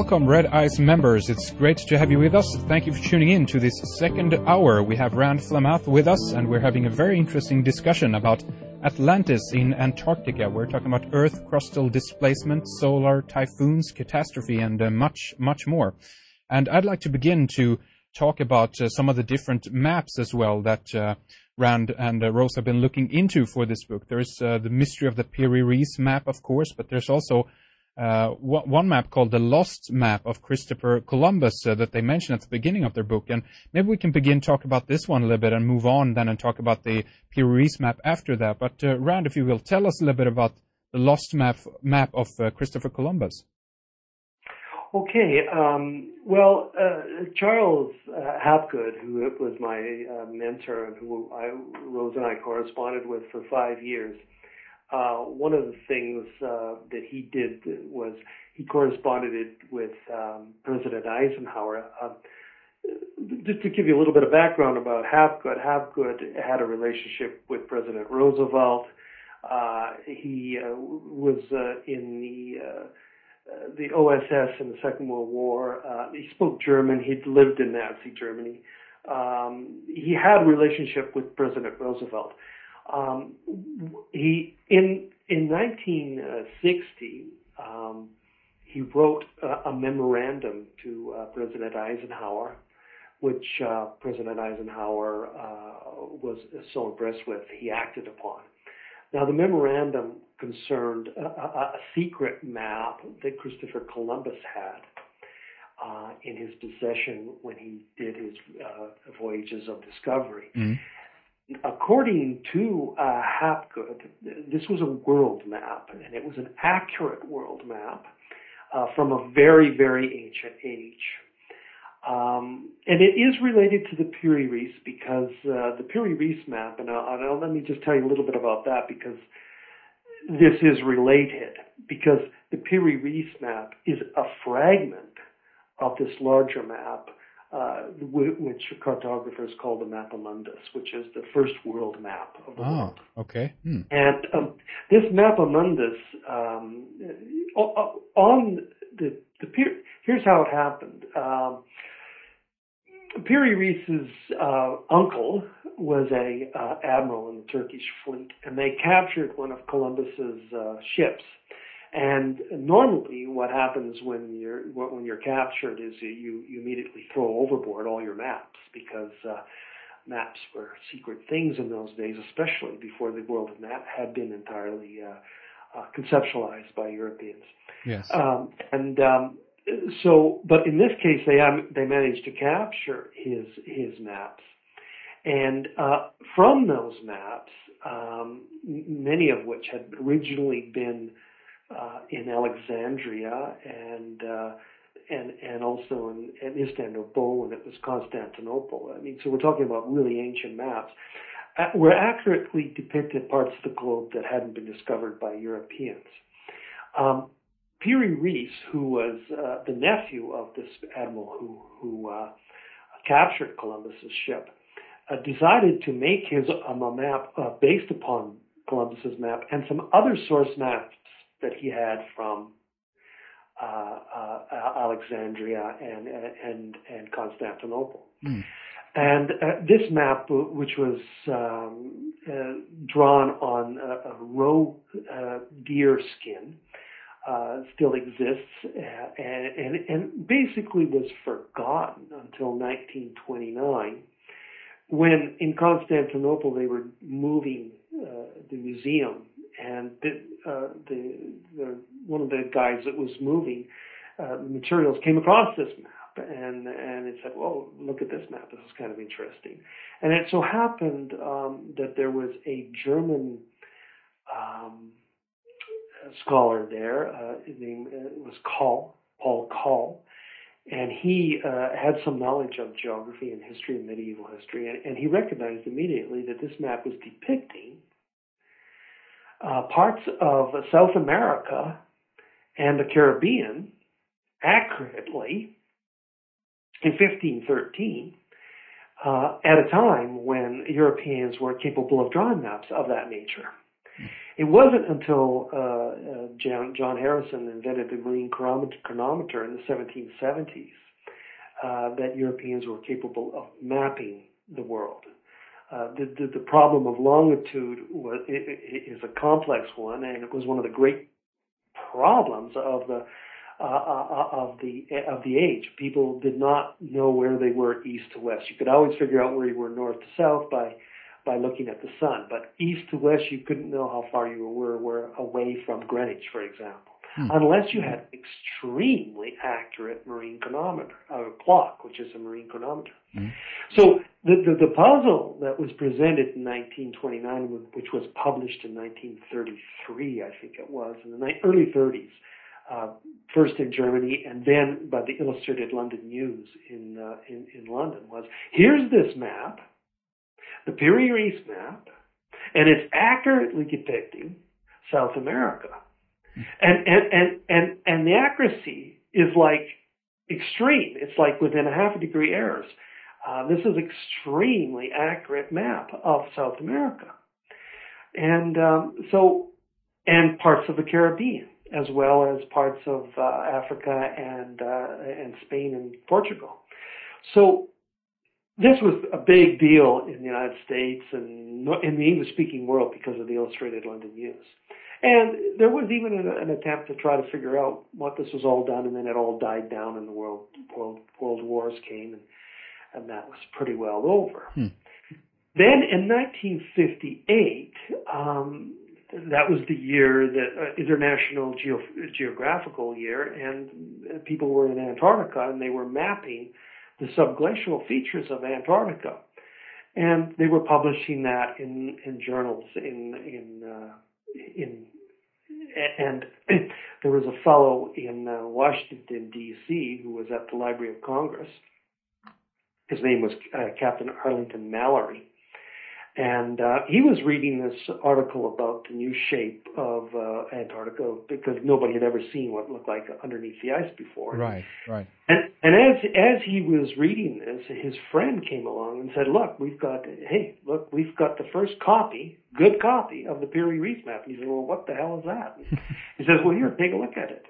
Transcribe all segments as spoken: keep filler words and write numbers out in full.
welcome Red Eyes members. It's great to have you with us. Thank you for tuning in to this second hour. We have Rand Flamath with us, and we're having a very interesting discussion about Atlantis in Antarctica. We're talking about Earth crustal displacement, solar typhoons, catastrophe, and uh, much, much more. And I'd like to begin to talk about uh, some of the different maps as well that uh, Rand and uh, Rose have been looking into for this book. There's uh, the mystery of the Piri Reis map, of course, but there's also uh, one map called the Lost Map of Christopher Columbus uh, that they mention at the beginning of their book. And maybe we can begin to talk about this one a little bit and move on then and talk about the Piri Reis map after that. But uh, Rand, if you will, tell us a little bit about the Lost Map, map of uh, Christopher Columbus. Okay, um, well, uh, Charles uh, Hapgood, who was my uh, mentor and who I, Rose and I corresponded with for five years, uh, one of the things uh, that he did was he corresponded with um, President Eisenhower. Uh, just to give you a little bit of background about Hapgood, Hapgood had a relationship with President Roosevelt. Uh, he uh, was uh, in the uh, Uh, the O S S in the Second World War. Uh, he spoke German. He'd lived in Nazi Germany. Um, he had a relationship with President Roosevelt. Um, he in in nineteen sixty um, he wrote a, a memorandum to uh, President Eisenhower, which uh, President Eisenhower uh, was so impressed with, he acted upon. Now, the memorandum concerned a, a, a secret map that Christopher Columbus had uh, in his possession when he did his uh, voyages of discovery. Mm-hmm. According to uh, Hapgood, this was a world map, and it was an accurate world map uh, from a very, very ancient age. Um, and it is related to the Piri Reis because uh, the Piri Reis map, and, I'll, and I'll, let me just tell you a little bit about that because this is related, because the Piri Reis map is a fragment of this larger map, uh, which cartographers call the Mappa Mundus, which is the first world map of the oh, world. Okay. Hmm. And um, this Mappa Mundus, um, on the, the here's how it happened. Um, Piri Reis's uh, uncle was a uh, admiral in the Turkish fleet, and they captured one of Columbus's uh, ships. And normally, what happens when you're when you're captured is you you immediately throw overboard all your maps because uh, maps were secret things in those days, especially before the world of map had been entirely uh, uh, conceptualized by Europeans. Yes. Um, and um, So, but in this case, they they managed to capture his his maps, and uh, from those maps, um, many of which had originally been uh, in Alexandria and uh, and and also in, in Istanbul when it was Constantinople. I mean, so we're talking about really ancient maps. Uh, where accurately depicted parts of the globe that hadn't been discovered by Europeans. Um, Piri Reis, who was uh, the nephew of this admiral who, who uh, captured Columbus's ship, uh, decided to make his um, a map uh, based upon Columbus's map and some other source maps that he had from uh, uh, Alexandria and and and Constantinople. Mm. And uh, this map, which was um, uh, drawn on a, a roe uh, deer skin, Uh, still exists uh, and, and, and basically was forgotten until nineteen twenty-nine, when in Constantinople they were moving uh, the museum, and the, uh, the, the one of the guys that was moving uh, the materials came across this map, and and it said, "Well, look at this map. This is kind of interesting." And it so happened um, that there was a German Um, scholar there. Uh, his name uh, was Call, Paul Call, and he uh, had some knowledge of geography and history and medieval history, and, and he recognized immediately that this map was depicting uh, parts of South America and the Caribbean accurately in fifteen thirteen, uh, at a time when Europeans weren't capable of drawing maps of that nature. It wasn't until uh, uh, John, John Harrison invented the marine chronometer in the seventeen seventies uh, that Europeans were capable of mapping the world. Uh, the, the, the problem of longitude was, it, it is a complex one, and it was one of the great problems of the uh, uh, of the of the age. People did not know where they were east to west. You could always figure out where you were north to south by by looking at the sun, but east to west, you couldn't know how far you were, were away from Greenwich, for example, hmm. unless you had extremely accurate marine chronometer, uh, clock, which is a marine chronometer. Hmm. So the, the the puzzle that was presented in nineteen twenty-nine, which was published in nineteen thirty-three, I think it was, in the early thirties, uh, first in Germany and then by the Illustrated London News in uh, in, in London, was here's this map, the Piri-Reis map, and it's accurately depicting South America. And, and, and, and, and the accuracy is like extreme. It's like within a half a degree errors. Uh, this is extremely accurate map of South America. And, um, so, and parts of the Caribbean, as well as parts of, uh, Africa and, uh, and Spain and Portugal. So, this was a big deal in the United States and in the English-speaking world because of the Illustrated London News. And there was even an, an attempt to try to figure out what this was all done, and then it all died down and the world world, world wars came, and, and that was pretty well over. Hmm. Then in nineteen fifty-eight, um, that was the year, the uh, International Geo- Geographical Year, and people were in Antarctica, and they were mapping the subglacial features of Antarctica, and they were publishing that in, in journals. In in uh, in and there was a fellow in uh, Washington D C who was at the Library of Congress. His name was uh, Captain Arlington Mallory, and uh, he was reading this article about the new shape of uh, Antarctica because nobody had ever seen what it looked like underneath the ice before. Right, right. And and as as he was reading this, his friend came along and said, "Look, we've got hey, look, we've got the first copy, good copy of the Piri-Reis map." And he said, "Well, what the hell is that?" He says, "Well, here, take a look at it."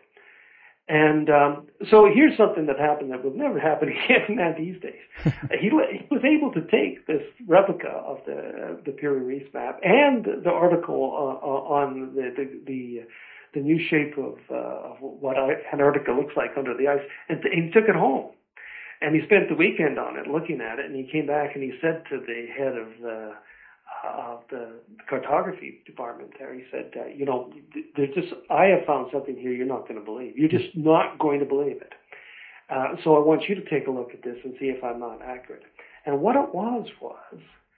And um, so here's something that happened that would never happen again these days. he, he was able to take this replica of the the Piri-Reis map and the article uh, on the the, the the new shape of, uh, of what Antarctica looks like under the ice, and, th- and he took it home. And he spent the weekend on it, looking at it, and he came back and he said to the head of the uh, of the cartography department there, he said, uh, you know, there's just, I have found something here you're not going to believe. You're just not going to believe it. Uh, so I want you to take a look at this and see if I'm not accurate. And what it was was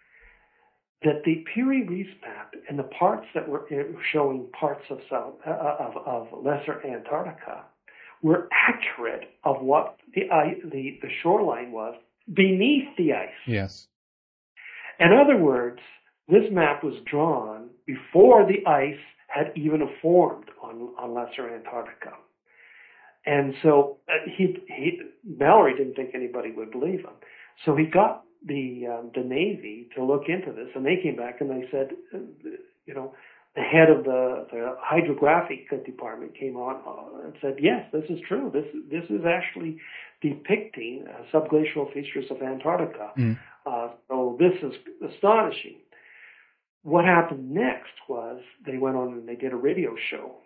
that the Piri-Reis map and the parts that were showing parts of South uh, of, of Lesser Antarctica were accurate of what the the the shoreline was beneath the ice. Yes. In other words, this map was drawn before the ice had even formed on on Lesser Antarctica. And so uh, he he Mallory didn't think anybody would believe him. So he got the um, the Navy to look into this, and they came back and they said, uh, you know, the head of the, the hydrographic department came on uh, and said, yes, this is true. This this is actually depicting uh, subglacial features of Antarctica. Mm. Uh, so this is astonishing. What happened next was they went on and they did a radio show.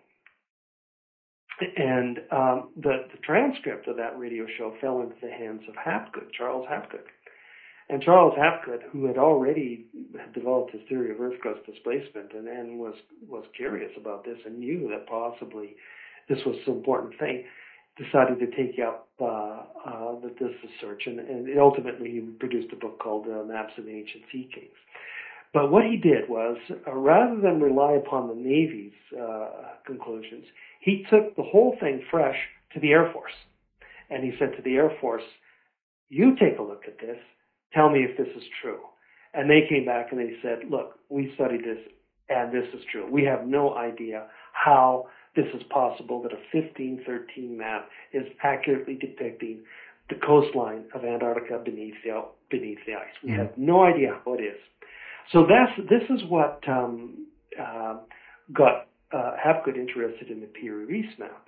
And um, the, the transcript of that radio show fell into the hands of Hapgood, Charles Hapgood. And Charles Hapgood, who had already developed his theory of Earth crust displacement and, and was, was curious about this and knew that possibly this was an important thing, decided to take up uh, uh, the, this search. And, and ultimately he produced a book called uh, Maps of the Ancient Sea Kings. But what he did was, uh, rather than rely upon the Navy's uh, conclusions, he took the whole thing fresh to the Air Force. And he said to the Air Force, you take a look at this. Tell me if this is true. And they came back and they said, look, we studied this and this is true. We have no idea how this is possible that a fifteen thirteen map is accurately depicting the coastline of Antarctica beneath the, beneath the ice. We have no idea how it is. So that's, this is what um, um, got uh, Hapgood interested in the Piri Reis map.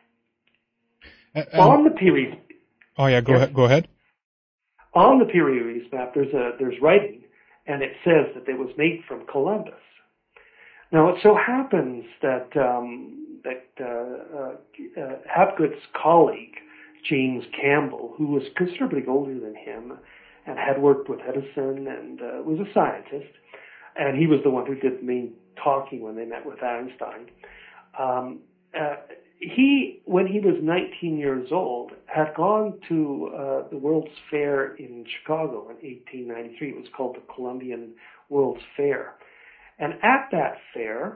And, On the Piri, oh yeah, go yes, ahead. Go ahead. On the Piri Reis map, there's a there's writing, and it says that it was made from Columbus. Now, it so happens that um, that uh, uh, uh, Hapgood's colleague, James Campbell, who was considerably older than him and had worked with Edison and uh, was a scientist, and he was the one who did the main talking when they met with Einstein. Um, uh, he, when he was nineteen years old, had gone to uh, the World's Fair in Chicago in eighteen ninety-three. It was called the Columbian World's Fair. And at that fair,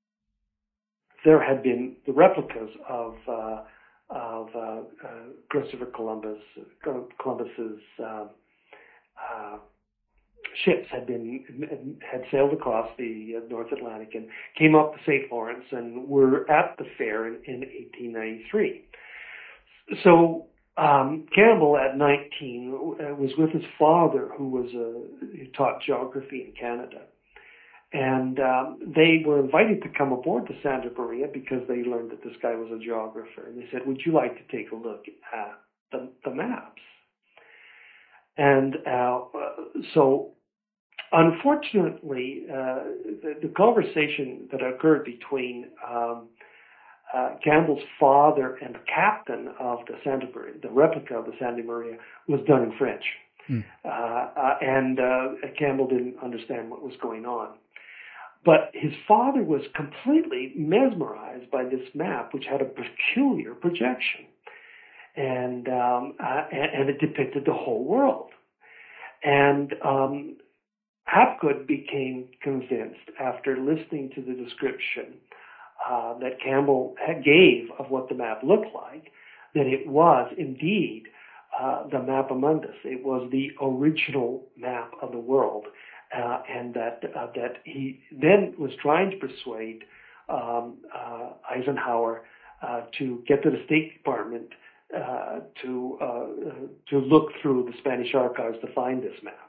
there had been the replicas of uh, of uh, uh, Christopher Columbus, Columbus's uh, uh, ships had been had sailed across the uh, North Atlantic and came up the Saint Lawrence and were at the fair in, in eighteen ninety-three. So um, Campbell, at nineteen, was with his father, who was a who taught geography in Canada. And um, they were invited to come aboard the Santa Maria because they learned that this guy was a geographer. And they said, would you like to take a look at the, the maps? And uh, so, unfortunately, uh, the, the conversation that occurred between um, uh, Campbell's father and the captain of the Santa Maria, the replica of the Santa Maria, was done in French. Hmm. Uh, uh, and uh, Campbell didn't understand what was going on. But his father was completely mesmerized by this map, which had a peculiar projection. And, um, uh, and, and it depicted the whole world. And um, Hapgood became convinced, after listening to the description uh, that Campbell had gave of what the map looked like, that it was indeed uh, the Mappa Mundus. It was the original map of the world. Uh, and that uh, that he then was trying to persuade um, uh, Eisenhower uh, to get to the State Department uh, to uh, to look through the Spanish archives to find this map.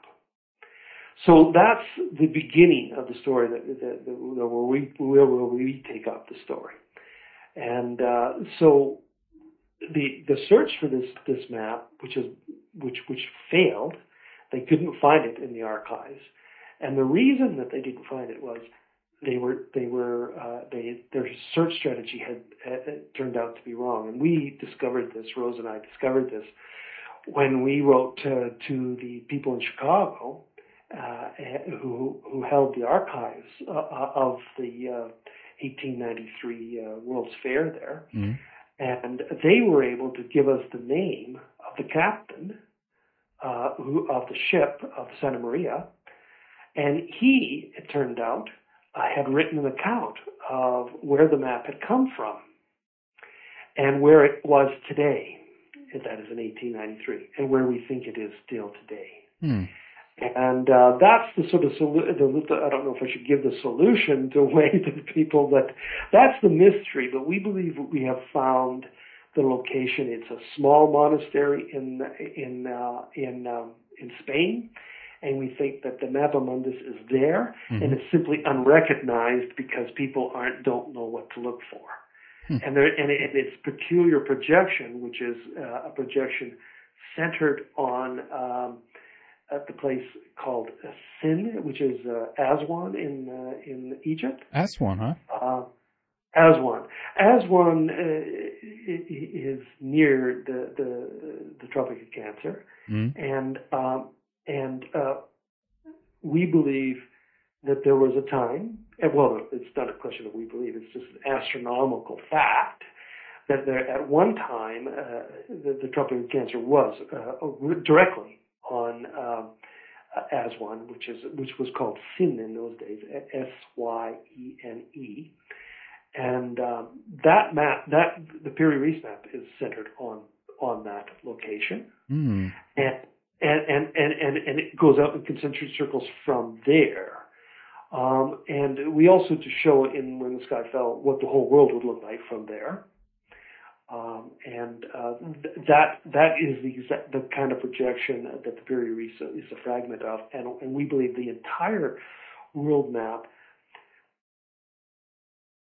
So that's the beginning of the story that, that, that where we where we take up the story. And uh, so the the search for this this map, which is which which failed, they couldn't find it in the archives. And the reason that they didn't find it was they were they were uh, they their search strategy had, had turned out to be wrong. And we discovered this. Rose and I discovered this when we wrote to, to the people in Chicago uh, who who held the archives uh, of the uh, eighteen ninety-three uh, World's Fair there, mm-hmm. and they were able to give us the name of the captain uh, who of the ship of Santa Maria. And he, it turned out, uh, had written an account of where the map had come from and where it was today. And that is in eighteen ninety-three, and where we think it is still today. Hmm. And uh, that's the sort of solu- the, I don't know if I should give the solution to away to the people, but that's the mystery. But we believe we have found the location. It's a small monastery in in uh, in um, in Spain. And we think that the Mappa Mundus is there, mm-hmm. and it's simply unrecognized because people aren't don't know what to look for. Hmm. And there, and, it, and its peculiar projection, which is uh, a projection centered on um, at the place called Sin, which is uh, Aswan in uh, in Egypt. Aswan, huh? Uh, Aswan. Aswan uh, is near the the, the Tropic of Cancer, mm-hmm. and um, And uh, we believe that there was a time, and well, it's not a question of we believe, it's just an astronomical fact, that there at one time uh, the, the Tropic of Cancer was uh, directly on uh, Aswan, which is which was called Sin in those days, S Y E N E. And um, that map, that the Piri Reis map, is centered on on that location, mm. and And, and, and, and, and it goes out in concentric circles from there. Um, and we also to show in When the Sky Fell what the whole world would look like from there. Um, and uh, th- that that is the exact, the kind of projection that the Piri Reis is a fragment of. And, and we believe the entire world map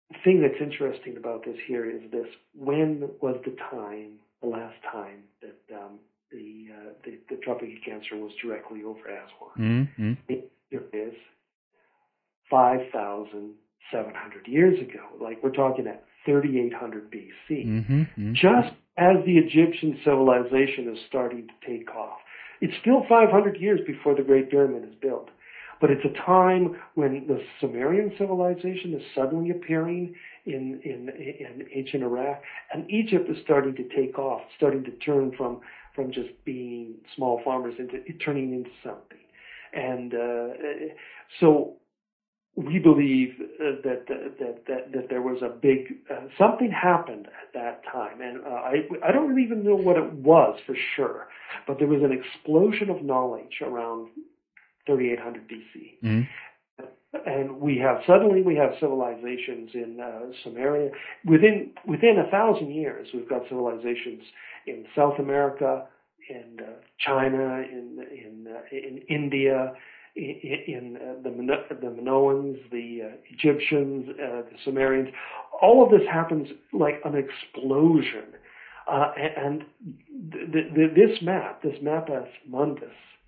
thing that's interesting about this here is this: when was the time, the last time that um, the, uh, the the Tropic of Cancer was directly over Aswan? Mm-hmm. It is five thousand seven hundred years ago. Like we're talking at thirty-eight hundred B C. Mm-hmm. Mm-hmm. Just as the Egyptian civilization is starting to take off. It's still five hundred years before the Great Pyramid is built. But it's a time when the Sumerian civilization is suddenly appearing in, in, in ancient Iraq, and Egypt is starting to take off, starting to turn from, from just being small farmers into turning into something. And uh, so we believe that, that that that there was a big uh, something happened at that time, and uh, I I don't really even know what it was for sure, but there was an explosion of knowledge around thirty-eight hundred B C. Mm-hmm. And we have suddenly we have civilizations in uh, Sumeria. Within within a thousand years, we've got civilizations in South America, in uh, China, in in uh, in India, in, in uh, the the Minoans, the uh, Egyptians, uh, the Sumerians. All of this happens like an explosion. Uh, and th- th- this map, this Mapas Mundus,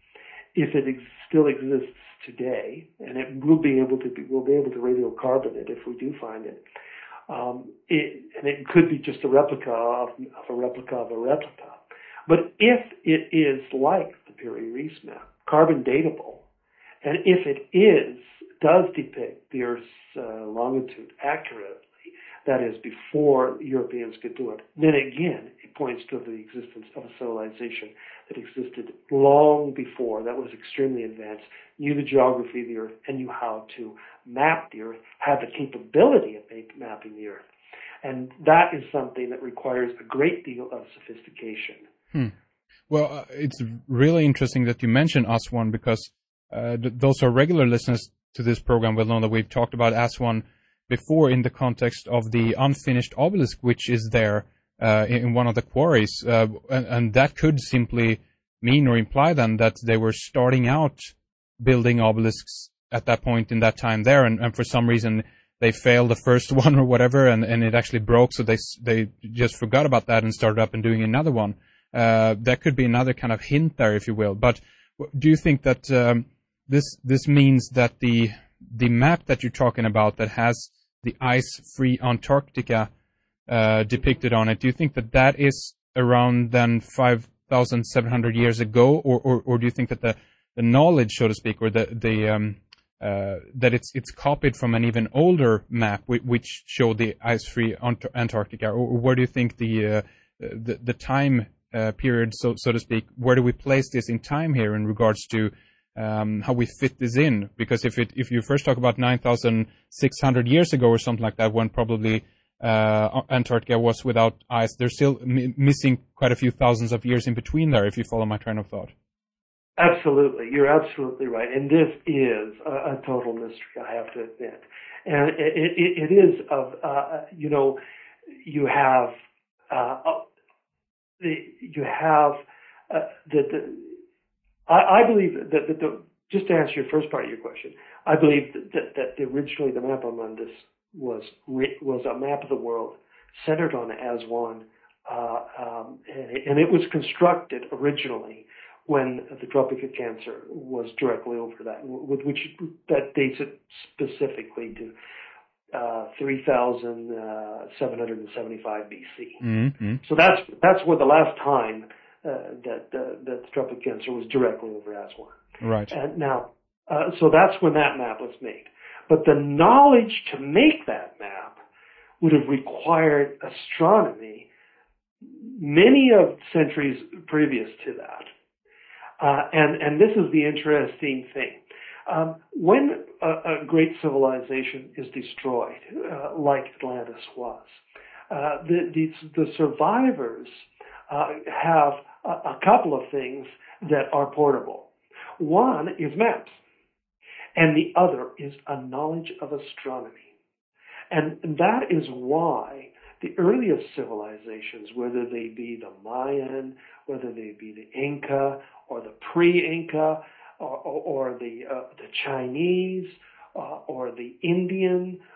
if it ex- still exists today, and it will be able to be, we'll be able to radiocarbon it if we do find it. Um, it and it could be just a replica of, of a replica of a replica. But if it is like the Piri Reis map, carbon datable, and if it is, does depict the Earth's uh, longitude accurately, that is before Europeans could do it, then again, it points to the existence of a civilization that existed long before, that was extremely advanced, knew the geography of the Earth, and knew how to map the Earth, had the capability of mapping the Earth. And that is something that requires a great deal of sophistication. Hmm. Well, uh, it's really interesting that you mention Aswan, because uh, th- those who are regular listeners to this program will know that we've talked about Aswan before in the context of the unfinished obelisk, which is there uh, in one of the quarries. Uh, and, and that could simply mean or imply then that they were starting out building obelisks at that point in that time there, and, and for some reason they failed the first one or whatever, and, and it actually broke, so they they just forgot about that and started up and doing another one. Uh, that could be another kind of hint there, if you will. But do you think that um, this this means that the the map that you're talking about that has the ice-free Antarctica uh, depicted on it, do you think that that is around then five thousand seven hundred years ago, or, or, or do you think that the, the knowledge, so to speak, or the the um, uh, that it's it's copied from an even older map which, which showed the ice-free Ant- Antarctica, or, or where do you think the uh, the, the time uh, period, so so to speak, where do we place this in time here in regards to Um, how we fit this in? Because if it, if you first talk about nine thousand six hundred years ago or something like that, when probably uh, Antarctica was without ice, they're still m- missing quite a few thousands of years in between there, if you follow my train of thought. Absolutely. You're absolutely right. And this is a, a total mystery, I have to admit. And it, it, it is of, uh, you know, you have, uh, the, you have uh, the, the I, I believe that, that the, just to answer your first part of your question, I believe that, that, that originally the Mappa Mundus was was a map of the world centered on Aswan, uh, um, and, it, and it was constructed originally when the Tropic of Cancer was directly over that, with which that dates it specifically to uh, three thousand seven hundred seventy-five B C. Mm-hmm. So that's that's where the last time Uh, that uh, that the Tropic of Cancer was directly over Aswan. Right. And now, uh, so that's when that map was made. But the knowledge to make that map would have required astronomy many of centuries previous to that. Uh, and and this is the interesting thing. Um, when a, a great civilization is destroyed, uh, like Atlantis was, uh, the, the the survivors uh, have a, a couple of things that are portable. One is maps, and the other is a knowledge of astronomy. And that is why the earliest civilizations, whether they be the Mayan, whether they be the Inca, or the pre-Inca, or, or, or the, uh, the Chinese, uh, or the Indian,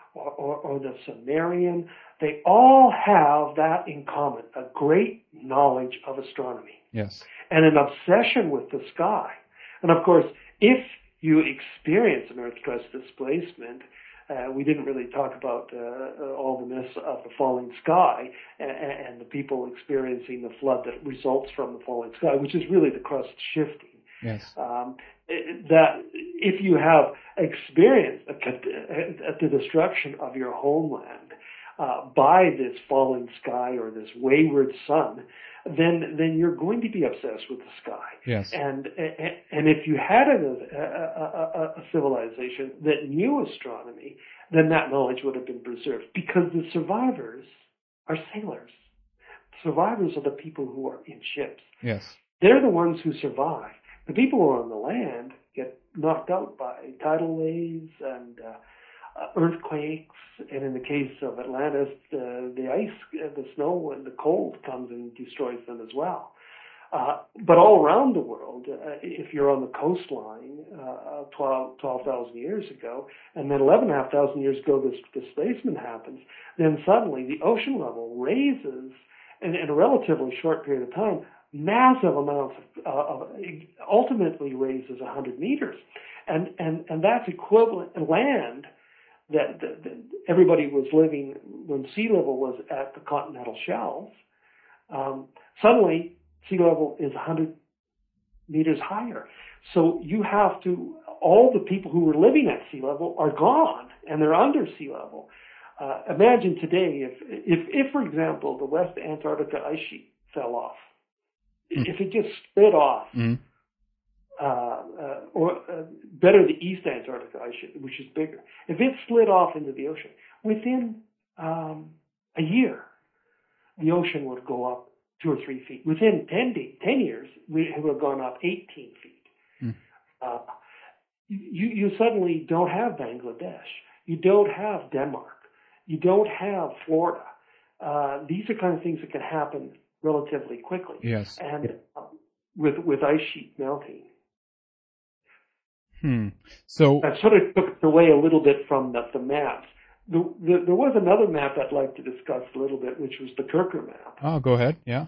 or, or, or the Sumerian, they all have that in common, a great knowledge of astronomy. Yes. And an obsession with the sky. And of course, if you experience an Earth crust displacement, uh, we didn't really talk about uh, all the myths of the falling sky and, and the people experiencing the flood that results from the falling sky, which is really the crust shifting. Yes. Um, that if you have experienced a, a, the destruction of your homeland uh, by this falling sky or this wayward sun, then then you're going to be obsessed with the sky. Yes. And and if you had a, a, a, a civilization that knew astronomy, then that knowledge would have been preserved, because the survivors are sailors. Survivors are the people who are in ships. Yes. They're the ones who survive. The people who are on the land get knocked out by tidal waves and uh, earthquakes, and in the case of Atlantis, uh, the ice, uh, the snow, and the cold comes and destroys them as well. Uh, but all around the world, uh, if you're on the coastline, uh, twelve thousand years ago, and then eleven thousand five hundred years ago this displacement happens, then suddenly the ocean level raises in, in a relatively short period of time, massive amounts of, uh, of ultimately raises one hundred meters. And, and, and that's equivalent land that, that, that everybody was living when sea level was at the continental shelves. Um, suddenly, sea level is one hundred meters higher. So you have to, all the people who were living at sea level are gone, and they're under sea level. Uh, imagine today if, if, if, for example, the West Antarctica ice sheet fell off, mm. if it just split off, mm. uh, uh, or uh, better the East Antarctica ice sheet, which is bigger, if it slid off into the ocean, within um, a year, the ocean would go up two or three feet. Within ten, day, ten years, we would have gone up eighteen feet. Mm. Uh, you, you suddenly don't have Bangladesh. You don't have Denmark. You don't have Florida. Uh, these are kind of things that can happen relatively quickly. Yes. And uh, with with ice sheet melting. Hmm. So that sort of took away a little bit from the, the maps. The, the, there was another map I'd like to discuss a little bit, which was the Kircher map. Oh, go ahead. Yeah.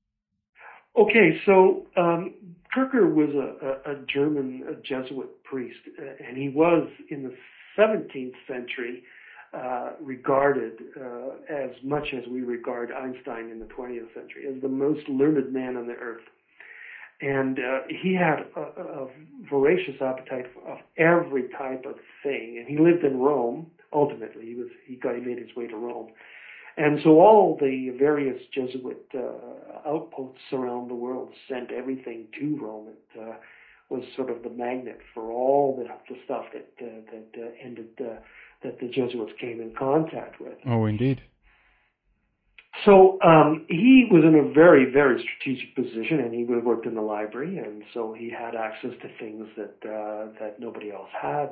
Okay, so um, Kircher was a, a, a German a Jesuit priest, uh, and he was in the seventeenth century uh, regarded uh, as much as we regard Einstein in the twentieth century as the most learned man on the earth. And uh, he had a, a voracious appetite of every type of thing, and he lived in Rome. Ultimately, he was he got he made his way to Rome, and so all the various Jesuit uh, outposts around the world sent everything to Rome. It uh, was sort of the magnet for all the, the stuff that uh, that uh, ended uh, that the Jesuits came in contact with. Oh, indeed. So um, he was in a very, very strategic position, and he worked in the library, and so he had access to things that uh, that nobody else had.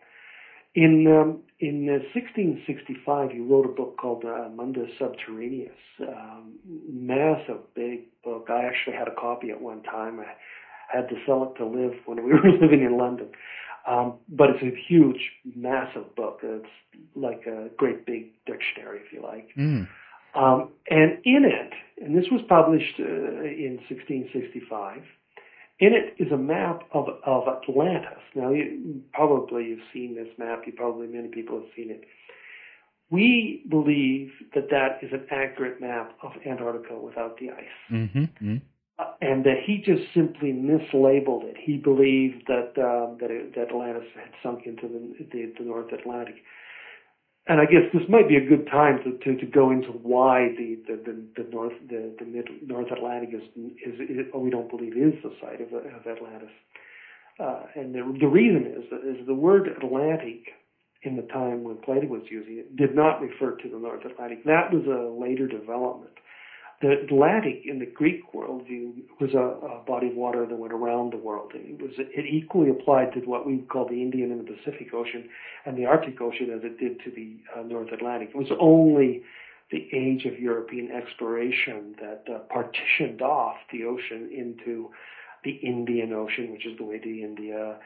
In um, in uh, sixteen sixty-five, he wrote a book called uh, Mundus Subterraneus, um, massive, big book. I actually had a copy at one time. I had to sell it to live when we were living in London. Um, but it's a huge, massive book. It's like a great big dictionary, if you like. Mm. Um, and in it, and this was published uh, in sixteen sixty-five, in it is a map of, of Atlantis. Now, you probably have seen this map. You probably, many people have seen it. We believe that that is an accurate map of Antarctica without the ice. Mm-hmm. Mm-hmm. Uh, and that he just simply mislabeled it. He believed that um, that, it, that Atlantis had sunk into the, the, the North Atlantic. And I guess this might be a good time to, to, to go into why the, the, the, the North the, the mid North Atlantic is, is, is we don't believe is the site of, of Atlantis. Uh, and the, the reason is that is the word Atlantic in the time when Plato was using it did not refer to the North Atlantic. That was a later development. The Atlantic in the Greek worldview was a, a body of water that went around the world. It was it equally applied to what we call the Indian and the Pacific Ocean and the Arctic Ocean as it did to the uh, North Atlantic. It was only the age of European exploration that uh, partitioned off the ocean into the Indian Ocean, which is the way to India,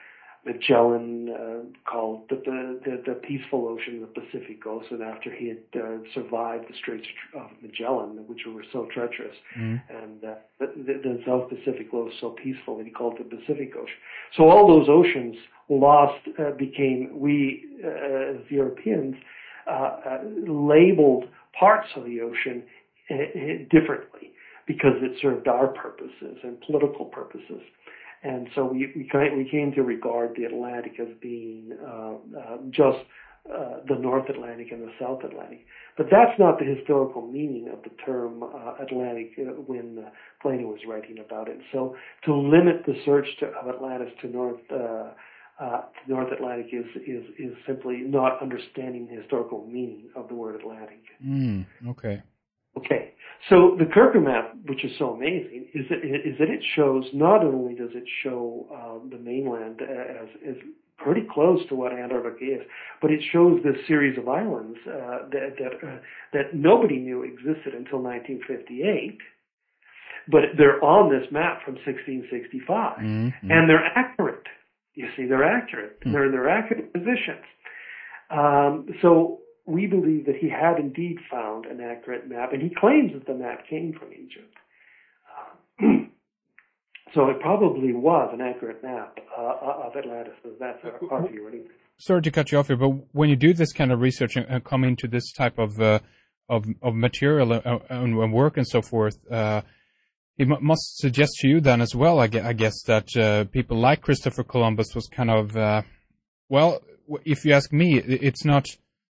Magellan uh, called the, the the peaceful ocean the Pacific Ocean after he had uh, survived the Straits of Magellan, which were so treacherous, mm. and uh, the, the South Pacific was so peaceful that he called it the Pacific Ocean. So all those oceans lost uh, became we uh, as Europeans uh, uh, labeled parts of the ocean uh, differently because it served our purposes and political purposes. And so we, we we came to regard the Atlantic as being uh, uh, just uh, the North Atlantic and the South Atlantic. But that's not the historical meaning of the term uh, Atlantic uh, when uh, Plato was writing about it. So to limit the search to, of Atlantis to North uh, uh, to North Atlantic is, is is simply not understanding the historical meaning of the word Atlantic. Mm, okay. Okay, so the Kirker map, which is so amazing, is that, is that it shows, not only does it show uh, the mainland as, as pretty close to what Antarctica is, but it shows this series of islands uh, that that, uh, that nobody knew existed until nineteen fifty-eight, but they're on this map from sixteen sixty-five, mm-hmm. and they're accurate. You see, they're accurate. Mm-hmm. They're in their accurate positions. Um, so we believe that he had indeed found an accurate map, and he claims that the map came from Egypt. Uh, so it probably was an accurate map uh, of Atlantis. That's our, our view. Anyway. Sorry to cut you off here, but when you do this kind of research and come into this type of uh, of, of material and work and so forth, uh, it m- must suggest to you then as well, I guess, I guess that uh, people like Christopher Columbus was kind of, uh, well, if you ask me, it's not...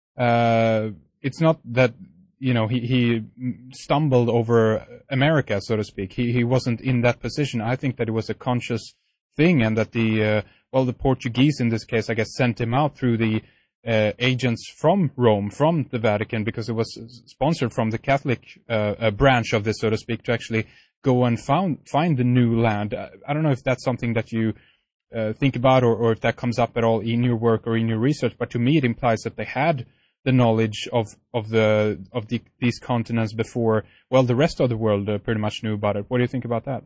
Uh, it's not that, you know, he, he stumbled over America, so to speak. He he wasn't in that position. I think that it was a conscious thing, and that the, uh, well, the Portuguese in this case, I guess, sent him out through the uh, agents from Rome, from the Vatican, because it was sponsored from the Catholic uh, uh, branch of this, so to speak, to actually go and found, find the new land. I don't know if that's something that you uh, think about or, or if that comes up at all in your work or in your research, but to me it implies that they had the knowledge of of the of the, these continents before, well, the rest of the world uh, pretty much knew about it. What do you think about that?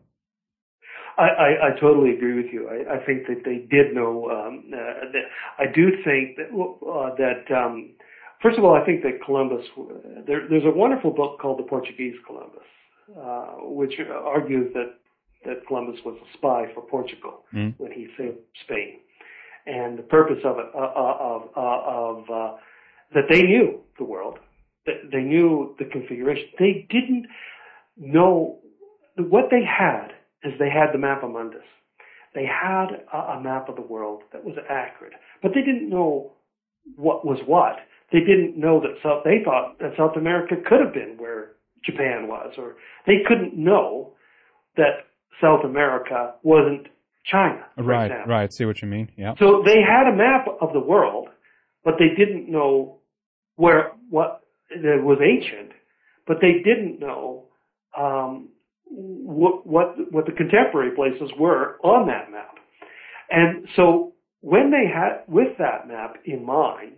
I, I, I totally agree with you. I, I think that they did know. Um, uh, that, I do think that uh, that um, first of all, I think that Columbus. There, there's a wonderful book called The Portuguese Columbus, uh, which argues that that Columbus was a spy for Portugal mm. when he sailed Spain, and the purpose of it uh, of uh, of uh, that they knew the world, that they knew the configuration. They didn't know what they had. Is they had the map of Mundus. They had a, a map of the world that was accurate, but they didn't know what was what. They didn't know that South. They thought that South America could have been where Japan was, or they couldn't know that South America wasn't China. Right, right. See what you mean? Yeah. So they had a map of the world, but they didn't know where what it was ancient, but they didn't know um, what what what the contemporary places were on that map. And so when they had, with that map in mind,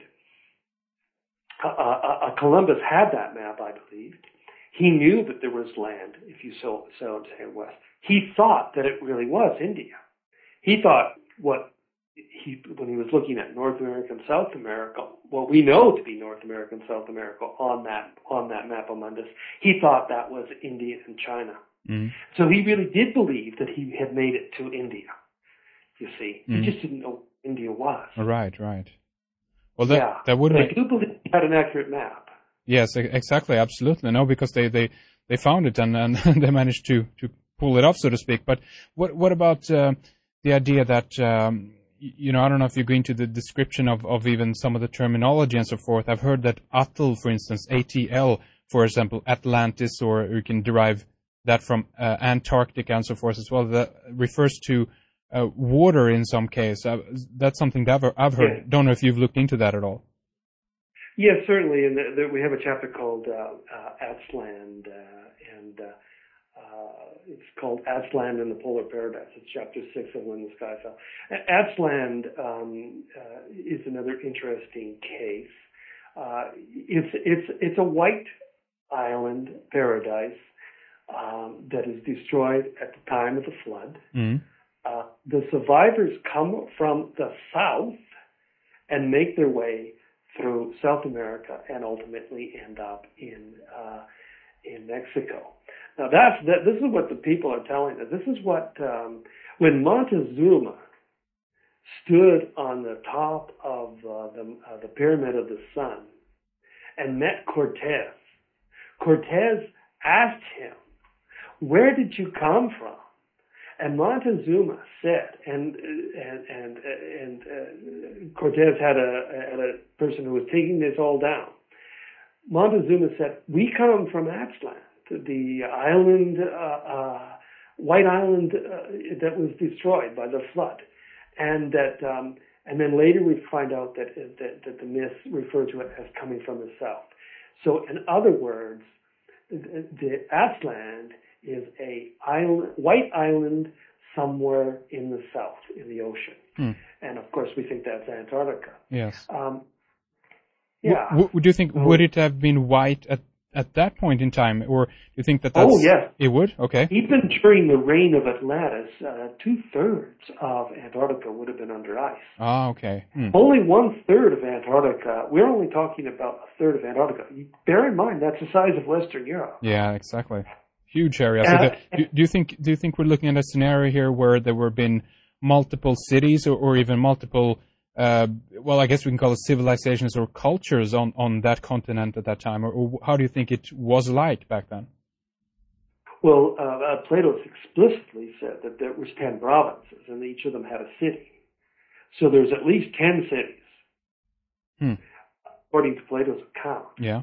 uh, uh, Columbus had that map, I believe. He knew that there was land if you sailed sailed west. He thought that it really was India. He thought what he, when he was looking at North America and South America, what we know to be North America and South America on that on that map of Mundus, he thought that was India and China. Mm. So he really did believe that he had made it to India. You see, mm. he just didn't know what India was. Right, right. Well, that yeah, that would make... I do believe he had an accurate map. Yes, exactly, absolutely. No, because they they, they found it and, and they managed to, to pull it off, so to speak. But what what about uh, the idea that um, you know, I don't know if you go into the description of, of even some of the terminology and so forth. I've heard that Atl, for instance, A T L, for example, Atlantis, or you can derive that from uh, Antarctica and so forth as well. That refers to uh, water in some case. Uh, that's something that I've, I've heard. Yeah. Don't know if you've looked into that at all. Yes, certainly. And the, the, we have a chapter called uh, uh, Atsland, uh, and uh, Uh, it's called Atsland and the Polar Paradise. It's chapter six of When the Sky Fell. Atsland um, uh, is another interesting case. Uh, it's it's it's a white island paradise um, that is destroyed at the time of the flood. Mm. Uh, the survivors come from the south and make their way through South America and ultimately end up in uh, in Mexico. Now that's that. This is what the people are telling us. This is what um, when Montezuma stood on the top of uh, the uh, the Pyramid of the Sun and met Cortez. Cortez asked him, "Where did you come from?" And Montezuma said, and and and and uh, Cortez had a had a person who was taking this all down. Montezuma said, "We come from Aztlan, the island, uh, uh, White Island uh, that was destroyed by the flood," and that um, and then later we find out that, that that the myths refer to it as coming from the south. So, in other words, the, the Aztlan is a island, white island somewhere in the south, in the ocean. Hmm. And of course, we think that's Antarctica. Yes. Um, yeah. W- w- do you think, um, would it have been white at, at that point in time? Or do you think that that's... Oh, yes. It would? Okay. Even during the reign of Atlantis, uh, two-thirds of Antarctica would have been under ice. Ah, okay. Hmm. Only one-third of Antarctica, we're only talking about a third of Antarctica. Bear in mind, that's the size of Western Europe. Yeah, exactly. Huge area. So the, do, do you think do you think we're looking at a scenario here where there were been multiple cities or, or even multiple, uh, well, I guess we can call it civilizations or cultures on, on that continent at that time, or, or how do you think it was like back then? Well, uh, uh, Plato explicitly said that there was ten provinces, and each of them had a city. So there's at least ten cities, hmm. according to Plato's account. Yeah.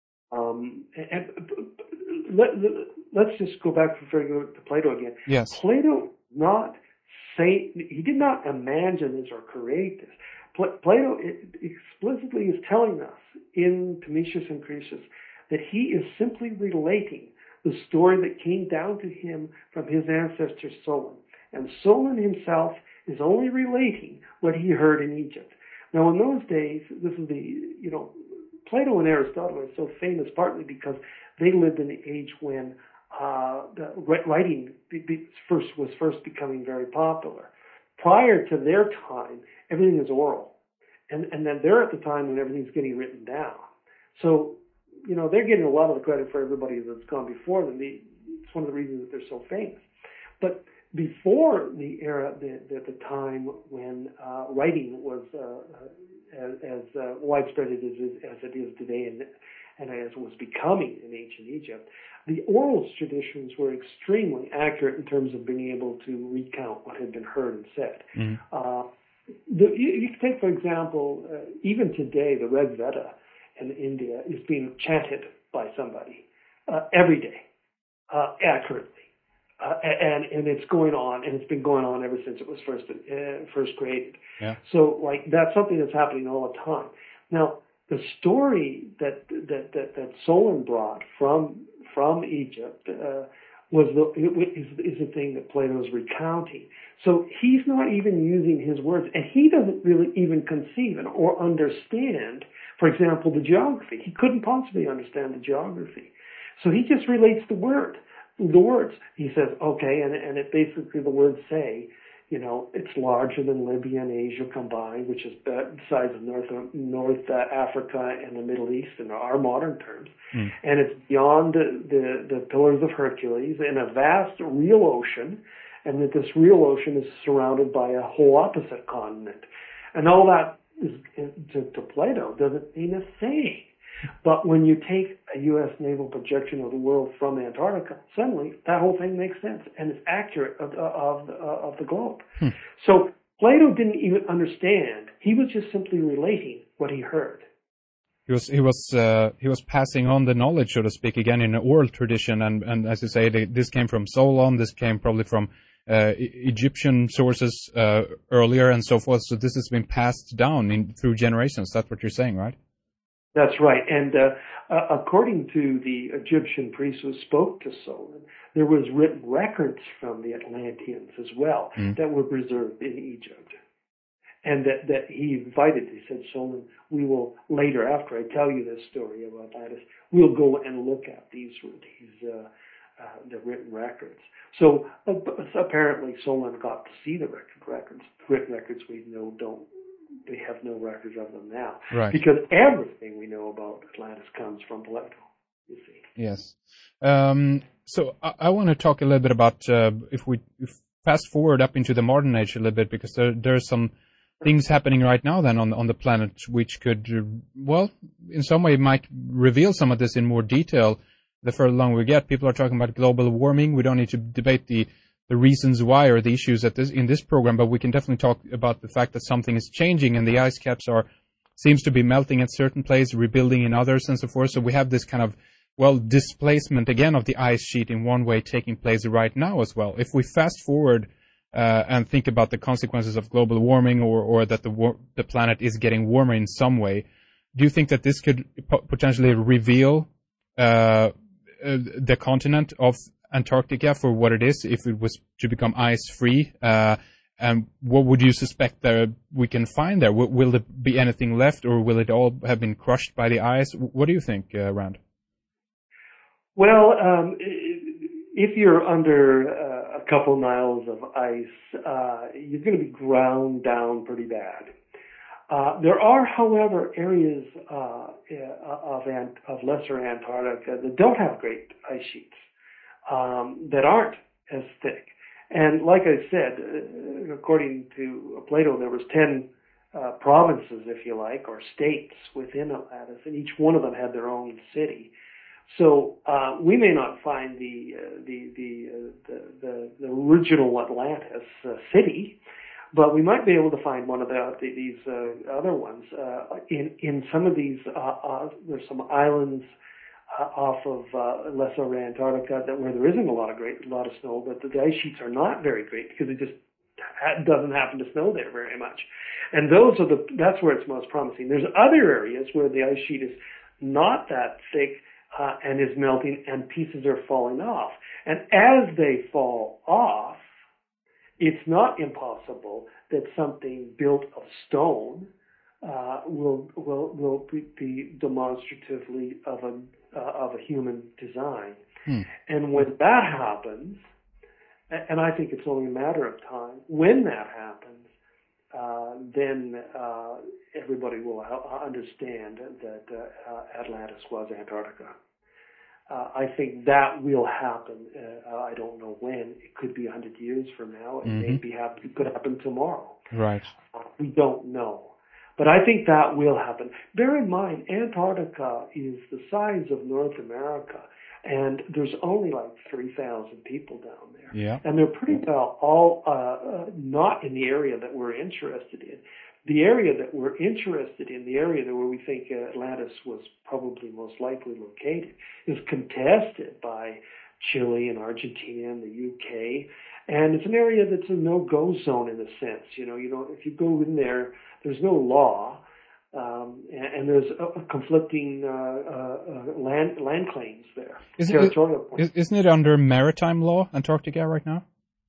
Um, and, and let, let, let's just go back to Plato again. Yes. Plato not say he did not imagine this or create this. Pl- Plato explicitly is telling us in Timesius and Critias that he is simply relating the story that came down to him from his ancestor Solon, and Solon himself is only relating what he heard in Egypt. Now, in those days, this is the you know. Plato and Aristotle are so famous partly because they lived in the age when uh, the writing be, be first was first becoming very popular. Prior to their time, everything is oral, and and then they're at the time when everything's getting written down. So, you know, they're getting a lot of the credit for everybody that's gone before them. They, it's one of the reasons that they're so famous. But before the era, the the, the time when uh, writing was uh, as, as uh, widespread as it, is, as it is today, and, and as was becoming in ancient Egypt, the oral traditions were extremely accurate in terms of being able to recount what had been heard and said. Mm-hmm. Uh, the, you, you can take, for example, uh, even today, the Rig Veda in India is being chanted by somebody uh, every day, uh, accurately. Uh, and and it's going on, and it's been going on ever since it was first uh, first created. Yeah. So, like, that's something that's happening all the time. Now, the story that that that, that Solon brought from from Egypt uh, was the is, is the thing that Plato is recounting. So he's not even using his words, and he doesn't really even conceive or understand, for example, the geography. He couldn't possibly understand the geography, so he just relates the word. The words. He says, okay, and, and it basically the words say, you know, it's larger than Libya and Asia combined, which is the size of North North uh, Africa and the Middle East in our modern terms, mm. and it's beyond the, the the Pillars of Hercules in a vast real ocean, and that this real ocean is surrounded by a whole opposite continent, and all that is to, to Plato doesn't mean a thing. But when you take a U S naval projection of the world from Antarctica, suddenly that whole thing makes sense and is accurate of, of, of the globe. Hmm. So Plato didn't even understand. He was just simply relating what he heard. He was he was uh, he was passing on the knowledge, so to speak, again in an oral tradition, and, and as you say, they, this came from Solon. This came probably from uh, Egyptian sources uh, earlier, and so forth. So this has been passed down in, through generations. That's what you're saying, right? That's right. And uh, uh, according to the Egyptian priests who spoke to Solon, there was written records from the Atlanteans as well mm. that were preserved in Egypt. And that, that he invited, he said, Solon, we will later, after I tell you this story about Atlantis, we'll go and look at these, these uh, uh, the written records. So uh, apparently Solon got to see the written records. Written records we know don't, we have no records of them now. Right. Because everything we know about Atlantis comes from Plato, you see. Yes. Um, so I, I want to talk a little bit about, uh, if we if fast forward up into the modern age a little bit, because there, there are some things happening right now then on, on the planet which could, uh, well, in some way might reveal some of this in more detail. The further along we get, people are talking about global warming. We don't need to debate the, the reasons why or the issues at this, in this program, but we can definitely talk about the fact that something is changing and the ice caps are, seems to be melting at certain places, rebuilding in others and so forth. So we have this kind of, well, displacement again of the ice sheet in one way taking place right now as well. If we fast forward uh, and think about the consequences of global warming or, or that the, war- the planet is getting warmer in some way, do you think that this could po- potentially reveal uh, uh, the continent of Antarctica for what it is if it was to become ice-free? Uh, and what would you suspect that we can find there? W- will there be anything left, or will it all have been crushed by the ice? What do you think, uh, Rand? Well, um, if you're under uh, a couple miles of ice, uh, you're going to be ground down pretty bad. Uh, there are, however, areas uh, of, Ant- of lesser Antarctica that don't have great ice sheets, um, that aren't as thick. And like I said, uh, according to Plato, there was ten uh, provinces, if you like, or states within Atlantis, and each one of them had their own city. So uh, we may not find the uh, the the, uh, the the the original Atlantis uh, city, but we might be able to find one of the, the, these uh, other ones uh, in in some of these. Uh, uh, there's some islands uh, off of uh, Lesser Antarctica that where there isn't a lot of great a lot of snow, but the ice sheets are not very great because it just ha- doesn't happen to snow there very much. And those are the that's where it's most promising. There's other areas where the ice sheet is not that thick. Uh, and is melting, and pieces are falling off. And as they fall off, it's not impossible that something built of stone uh, will will will be demonstratively of a uh, of a human design. Hmm. And when that happens, and I think it's only a matter of time, when that happens, uh, then uh, everybody will ha- understand that uh, Atlantis was Antarctica. Uh, I think that will happen. Uh, I don't know when. It could be a hundred years from now. It mm-hmm. maybe happen, it could happen tomorrow. Right. Uh, we don't know. But I think that will happen. Bear in mind, Antarctica is the size of North America, and there's only like three thousand people down there. Yeah. And they're pretty well all uh, uh, not in the area that we're interested in. The area that we're interested in, the area that where we think uh, Atlantis was probably most likely located, is contested by Chile and Argentina and the U K. And it's an area that's a no-go zone in a sense. You know, you know, if you go in there, there's no law, um, and, and there's a, a conflicting uh, uh, land land claims there. Is it, is, isn't it under maritime law, Antarctica, right now?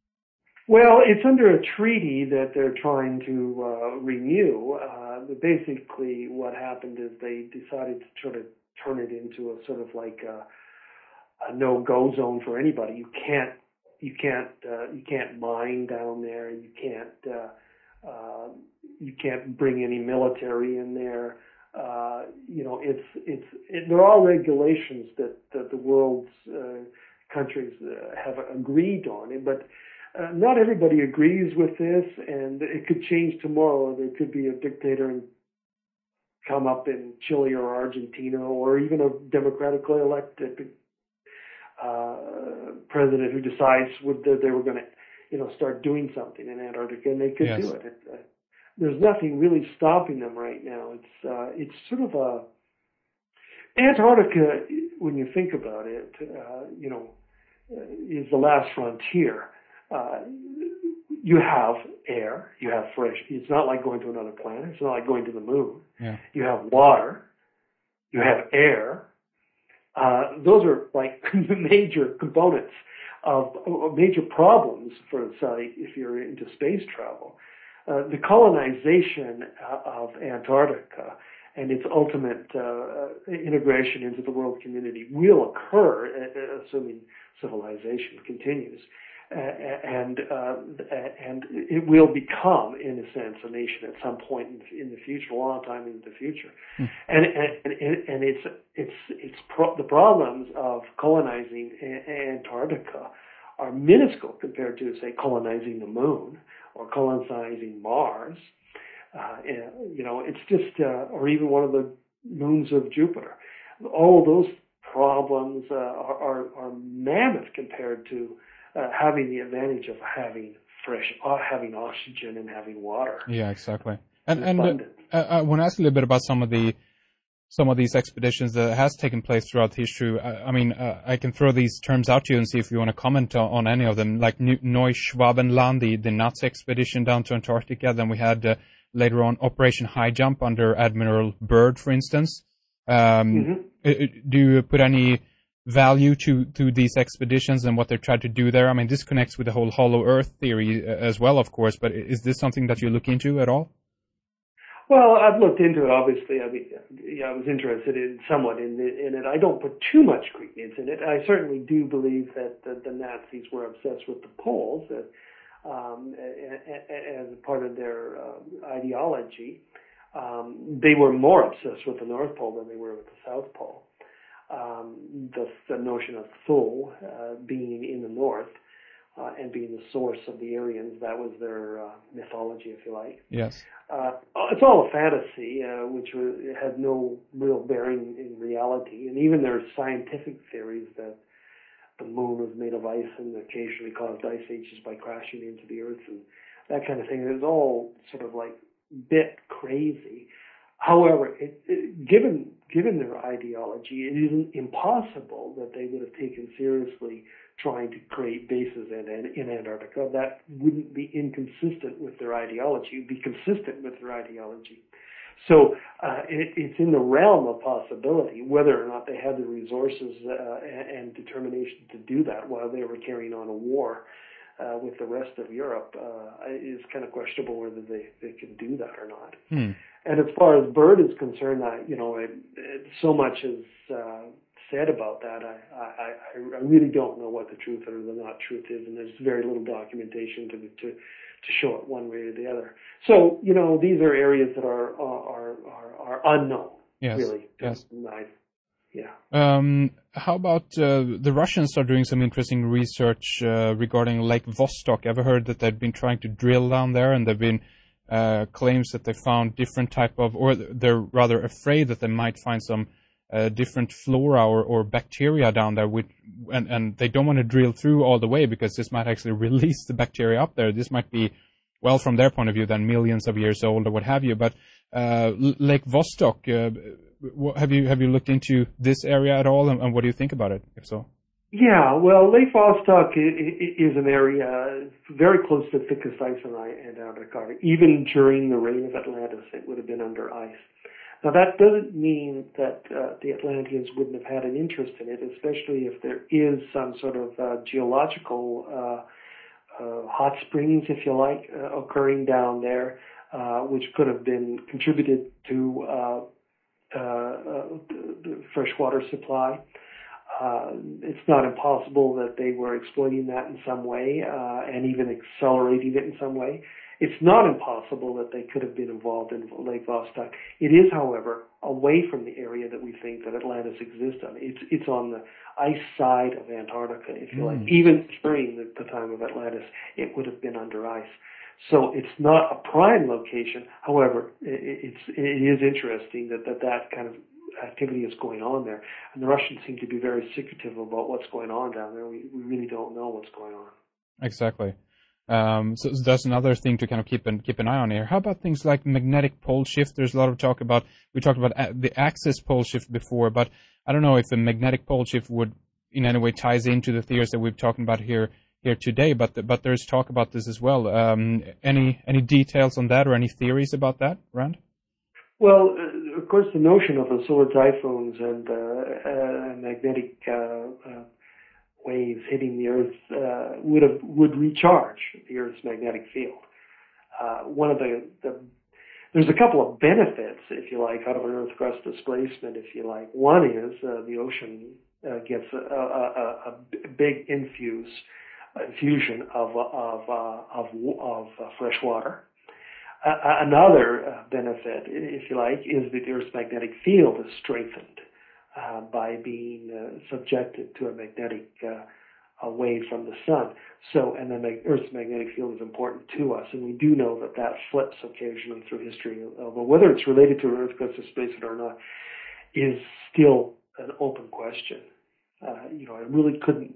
Well, it's under a treaty that they're trying to uh, renew. Uh, basically, what happened is they decided to try to turn it into a sort of like a, a no-go zone for anybody. You can't, you can't, uh, you can't mine down there. You can't, uh, uh, you can't bring any military in there. Uh, you know, it's it's it, there are regulations that, that the world's uh, countries uh, have agreed on it, but. Uh, not everybody agrees with this, and it could change tomorrow. There could be a dictator and come up in Chile or Argentina, or even a democratically elected uh, president who decides that they were going to, you know, start doing something in Antarctica, and they could yes. do it. it uh, there's nothing really stopping them right now. It's uh, it's sort of a Antarctica, when you think about it, uh, you know, is the last frontier. Uh, you have air, you have fresh. It's not like going to another planet. It's not like going to the moon. Yeah. You have water. You have air. Uh, those are like major components of uh, major problems for say if you're into space travel. Uh, the colonization of Antarctica and its ultimate uh, integration into the world community will occur, uh, assuming civilization continues. Uh, and uh, and it will become, in a sense, a nation at some point in the, in the future, a long time into the future. Hmm. And, and and it's it's it's pro- the problems of colonizing Antarctica are minuscule compared to, say, colonizing the moon or colonizing Mars. Uh, and, you know, it's just, uh, or even one of the moons of Jupiter. All those problems uh, are, are, are mammoth compared to uh, having the advantage of having fresh, uh, having oxygen and having water. Yeah, exactly. And and uh, I want to ask a little bit about some of the some of these expeditions that has taken place throughout history. I, I mean, uh, I can throw these terms out to you and see if you want to comment on, on any of them. Like Neuschwabenland, the, the Nazi expedition down to Antarctica. Then we had uh, later on Operation High Jump under Admiral Byrd, for instance. Um, mm-hmm. Do you put any value to, to these expeditions and what they tried to do there? I mean, this connects with the whole hollow Earth theory as well, of course. But is this something that you look into at all? Well, I've looked into it, obviously. I mean, yeah, I was interested in somewhat in, in it. I don't put too much credence in it. I certainly do believe that the, the Nazis were obsessed with the Poles as, um, as part of their uh, ideology. Um, they were more obsessed with the North Pole than they were with the South Pole. Um, the, the notion of Thule uh, being in the north uh, and being the source of the Aryans, that was their uh, mythology, if you like. Yes. Uh, it's all a fantasy, uh, which was, had no real bearing in reality. And even there's scientific theories that the moon was made of ice and occasionally caused ice ages by crashing into the earth and that kind of thing. It was all sort of like bit crazy. However, it, it, given given their ideology, it isn't impossible that they would have taken seriously trying to create bases in, in Antarctica. That wouldn't be inconsistent with their ideology. It would be consistent with their ideology. So uh, it, it's in the realm of possibility. Whether or not they had the resources uh, and, and determination to do that while they were carrying on a war uh, with the rest of Europe uh, is kind of questionable whether they, they can do that or not. Hmm. And as far as Byrd is concerned, I, you know, it, it, so much is uh, said about that. I, I, I really don't know what the truth or the not truth is, and there's very little documentation to to to show it one way or the other. So, you know, these are areas that are are are, are unknown. Yes. Really. Yes. I, yeah. Um, how about uh, the Russians are doing some interesting research uh, regarding Lake Vostok? Ever heard that they've been trying to drill down there, and they've been uh, claims that they found different type of, or they're rather afraid that they might find some uh, different flora or, or bacteria down there, with, and, and they don't want to drill through all the way because this might actually release the bacteria up there. This might be, well, from their point of view, then millions of years old or what have you. But uh, Lake Vostok, uh, have you have you looked into this area at all, and, and what do you think about it, if so? Yeah, well, Lake Vostok is an area very close to thickest ice in Antarctica. Even during the reign of Atlantis, it would have been under ice. Now, that doesn't mean that uh, the Atlanteans wouldn't have had an interest in it, especially if there is some sort of uh, geological uh, uh, hot springs, if you like, uh, occurring down there, uh, which could have been contributed to uh, uh, uh, the freshwater supply. Uh, it's not impossible that they were exploiting that in some way uh, and even accelerating it in some way. It's not impossible that they could have been involved in Lake Vostok. It is, however, away from the area that we think that Atlantis exists on. It's it's on the ice side of Antarctica, if you mm. like. Even during the, the time of Atlantis, it would have been under ice. So it's not a prime location. However, it, it's it is interesting that that, that kind of activity is going on there. And the Russians seem to be very secretive about what's going on down there. We, we really don't know what's going on. Exactly. Um, so, so that's another thing to kind of keep an, keep an eye on here. How about things like magnetic pole shift? There's a lot of talk about, we talked about a, the axis pole shift before, but I don't know if a magnetic pole shift would in any way ties into the theories that we've talked about here here today, but the, but there's talk about this as well. Um, any any details on that or any theories about that, Rand? Well, uh, of course, the notion of the solar typhoons and uh, uh, magnetic uh, uh, waves hitting the Earth uh, would have would recharge the Earth's magnetic field. Uh, one of the, the there's a couple of benefits, if you like, out of an Earth crust displacement, if you like. One is uh, the ocean uh, gets a, a, a, a big infuse infusion of of uh, of, of uh, fresh water. Uh, another uh, benefit, if you like, is that the Earth's magnetic field is strengthened uh, by being uh, subjected to a magnetic uh, away from the sun. So, and the Earth's magnetic field is important to us, and we do know that that flips occasionally through history. Although whether it's related to an Earthquake or space or not is still an open question. Uh, you know, I really couldn't.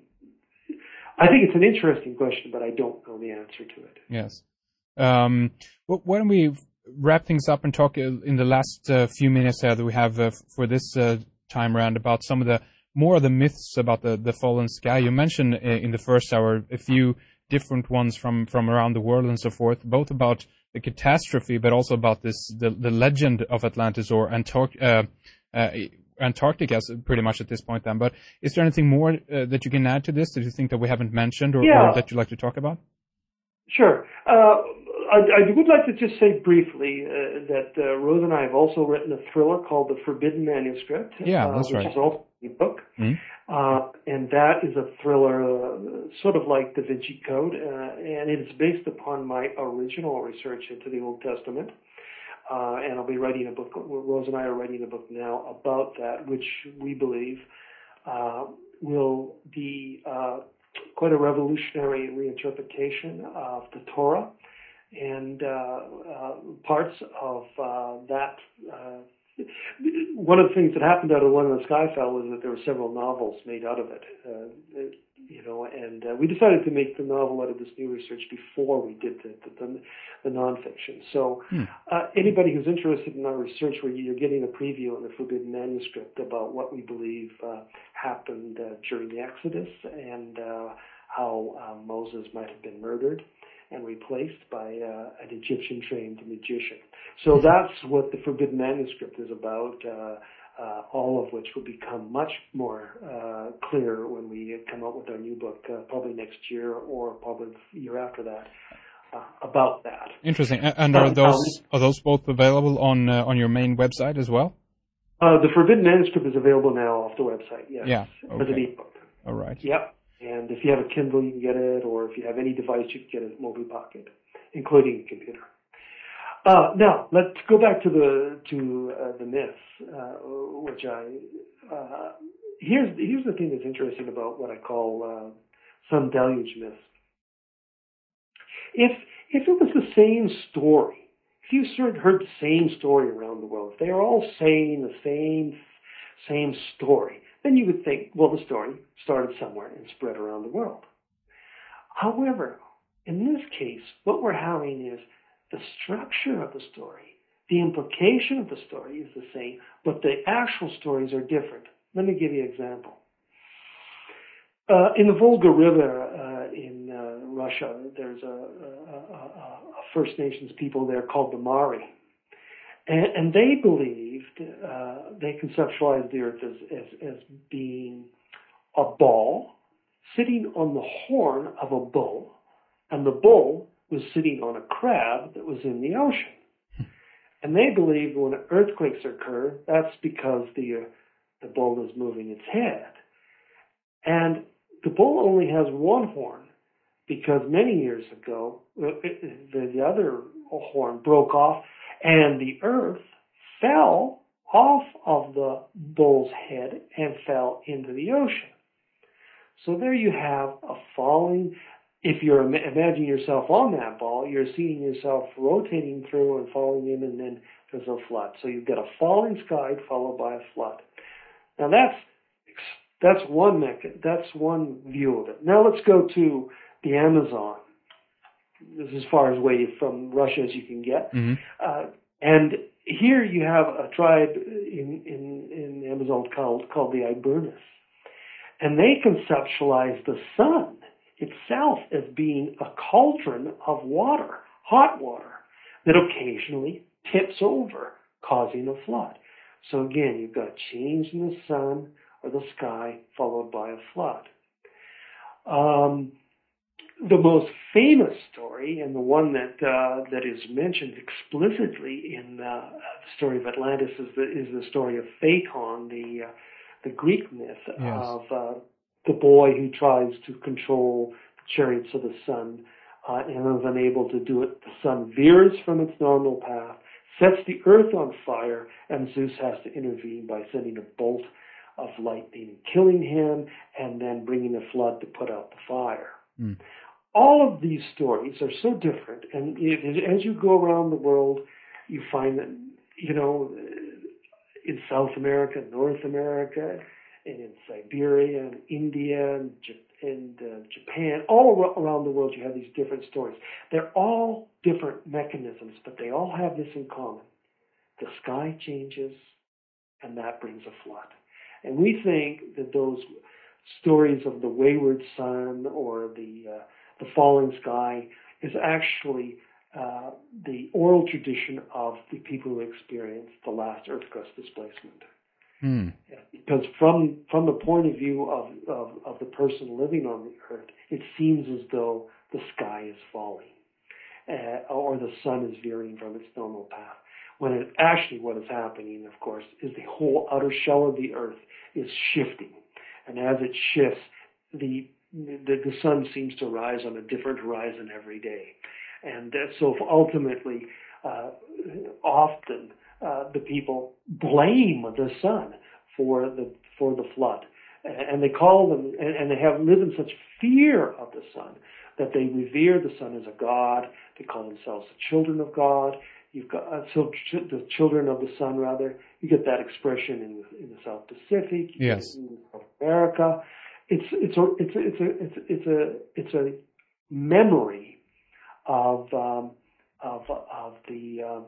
I think it's an interesting question, but I don't know the answer to it. Yes. Um, well, why don't we wrap things up and talk in the last uh, few minutes uh, that we have uh, for this uh, time around about some of the more of the myths about the, the fallen sky. You mentioned in the first hour a few different ones from, from around the world and so forth, both about the catastrophe, but also about this the, the legend of Atlantis or Antarct- uh, uh, Antarctica, pretty much at this point then. But is there anything more uh, that you can add to this that you think that we haven't mentioned or, yeah. or that you'd like to talk about? Sure. Uh, I, I would like to just say briefly uh, that uh, Rose and I have also written a thriller called The Forbidden Manuscript, yeah, uh, that's which right. is also a book. Mm-hmm. Uh, and that is a thriller uh, sort of like Da Vinci Code, uh, and it is based upon my original research into the Old Testament. Uh, and I'll be writing a book, Rose and I are writing a book now about that, which we believe uh, will be uh, quite a revolutionary reinterpretation of the Torah. And uh, uh, parts of uh, that, uh, one of the things that happened out of One in the Sky Fell was that there were several novels made out of it, uh, you know, and uh, we decided to make the novel out of this new research before we did the, the, the nonfiction. So hmm. uh, anybody who's interested in our research, where you're getting a preview in the Forbidden Manuscript about what we believe uh, happened uh, during the Exodus and uh, how uh, Moses might have been murdered and replaced by uh, an Egyptian-trained magician. So that's what the Forbidden Manuscript is about, uh, uh, all of which will become much more uh, clear when we come out with our new book, uh, probably next year or probably the year after that, uh, about that. Interesting. And are those are those both available on uh, on your main website as well? Uh, the Forbidden Manuscript is available now off the website, yes. Yeah, okay. As an ebook. All right. Yep. And if you have a Kindle, you can get it, or if you have any device, you can get it at Mobi Pocket, including a computer. Uh, now, let's go back to the to uh, the myths, uh, which I uh, here's here's the thing that's interesting about what I call uh, sun deluge myths. If if it was the same story, if you sort of heard the same story around the world, if they are all saying the same same story, then you would think, well, the story started somewhere and spread around the world. However, in this case, what we're having is the structure of the story, the implication of the story is the same, but the actual stories are different. Let me give you an example. Uh, in the Volga River uh, in uh, Russia, there's a, a, a, a First Nations people there called the Mari. And, and they believed, uh, they conceptualized the earth as, as, as being a ball sitting on the horn of a bull, and the bull was sitting on a crab that was in the ocean. And they believed when earthquakes occur, that's because the, uh, the bull is moving its head. And the bull only has one horn because many years ago, the, the other horn broke off, and the earth fell off of the bull's head and fell into the ocean. So there you have a falling. If you're imagining yourself on that ball, you're seeing yourself rotating through and falling in, and then there's a flood. So you've got a falling sky followed by a flood. Now that's that's one mecha- that's one view of it. Now let's go to the Amazon. This is as far away from Russia as you can get. Mm-hmm. Uh, and here you have a tribe in, in, in the Amazon called, called the Iburnus. And they conceptualize the sun itself as being a cauldron of water, hot water, that occasionally tips over, causing a flood. So again, you've got a change in the sun or the sky followed by a flood. Um, The most famous story, and the one that uh, that is mentioned explicitly in uh, the story of Atlantis, is the is the story of Phaethon, the uh, the Greek myth Yes. of uh, the boy who tries to control the chariots of the sun uh, and is unable to do it. The sun veers from its normal path, sets the earth on fire, and Zeus has to intervene by sending a bolt of lightning and killing him, and then bringing a flood to put out the fire. Mm. All of these stories are so different, and as you go around the world, you find that, you know, in South America, North America, and in Siberia, and India, and, and uh, Japan, all around the world you have these different stories. They're all different mechanisms, but they all have this in common. The sky changes, and that brings a flood. And we think that those stories of the wayward sun or the uh, the falling sky is actually uh, the oral tradition of the people who experienced the last earth crust displacement. Mm. Because from from the point of view of, of, of the person living on the earth, it seems as though the sky is falling uh, or the sun is veering from its normal path. When it, actually what is happening, of course, is the whole outer shell of the earth is shifting. And as it shifts, the the, the sun seems to rise on a different horizon every day. And uh, so ultimately, uh, often uh, the people blame the sun for the for the flood. And they call them, and, and they have lived in such fear of the sun that they revere the sun as a god. They call themselves the children of God. You've got uh, so ch- the children of the sun, rather. You get that expression in the, in the South Pacific. You Yes. get it in South America. It's it's a it's a, it's a it's a it's a it's a memory of um, of of the um,